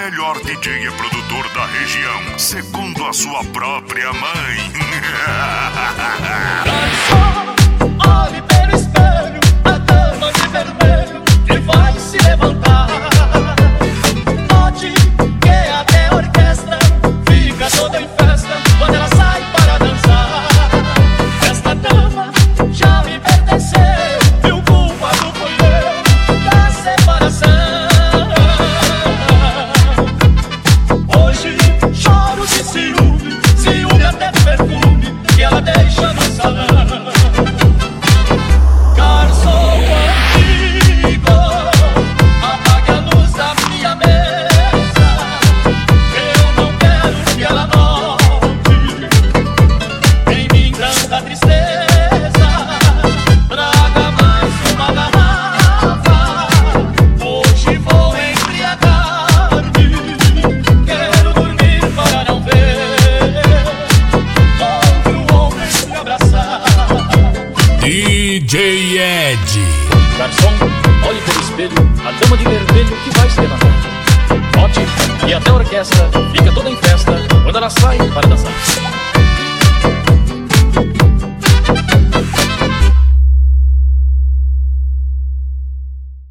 melhor DJ e produtor da região, segundo a sua própria mãe. Olhe pelo espelho, a dama de vermelho que vai se levantar. Note que até a orquestra fica toda em festa quando ela sai para dançar. Esta dama já me pertenceu e o culpado foi eu da separação. Hoje choro de ciúme, ciúme até do perfume que ela deixa no salão. DJ Ed. Garçom, olhe pelo espelho, a dama de vermelho que vai se levantar. Note que até a orquestra fica toda em festa quando ela sai para dançar.